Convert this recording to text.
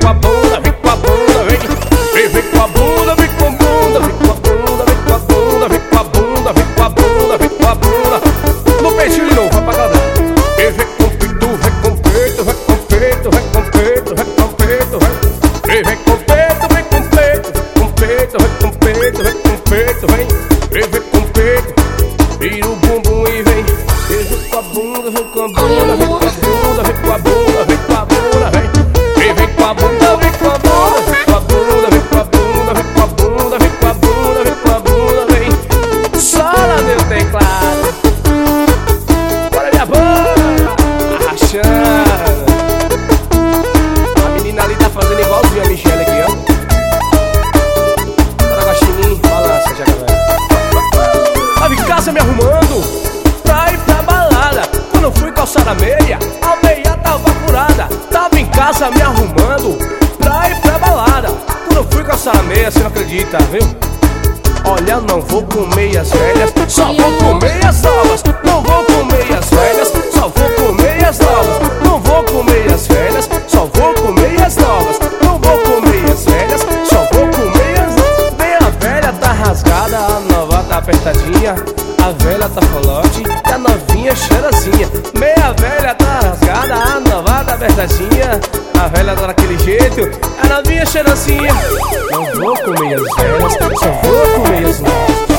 com a bunda, vem com a bunda, vem. Vem com a bunda, vem com a bunda, vem com a bunda, vem com a bunda, vem com a bunda, vem com a bunda, vem com a bunda. No peitinho de novo, vai pra agradar. Vem com peito, vem com peito, vem com peito, vem com peito, vem com peito, vem. Vem com peito, vem com peito, vem com peito, vem com peito, vem com peito, vem. Vem com peito, vira o bumbum e vem. Vem com a bunda, vem com a bunda, vem com a bunda, vem com a bunda, vem com a bunda, vem. Vem com a bunda, vem com a bunda, vem com a bunda, vem com a bunda, vem com a bunda, vem com a bunda, vem com a bunda, vem. Sola meu teclado, bora minha banda, arrachando. A menina ali tá fazendo igualzinho a Michelle aqui, ó. Bora guaxinim, balança já, galera. Tava em casa me arrumando pra ir pra balada. Quando eu fui calçar a meia tava furada. Tava em casa me arrumando pra ir pra balada. Quando eu fui calçar a meia, você não acredita, viu? Olha, não vou com meias velhas, só vou com meias novas. Não vou com meias velhas, só vou com meias novas. Não vou com meias velhas, só vou com meias novas. Não vou com meias velhas, só vou com meias novas. Meia velha tá rasgada, a nova tá apertadinha. A velha tá colote e a novinha cheirosinha. Meia velha tá rasgada, a nova tá apertadinha. A velha tá daquele jeito, a novinha cheirosinha. Não vou com meias velhas, só vou com meias novas.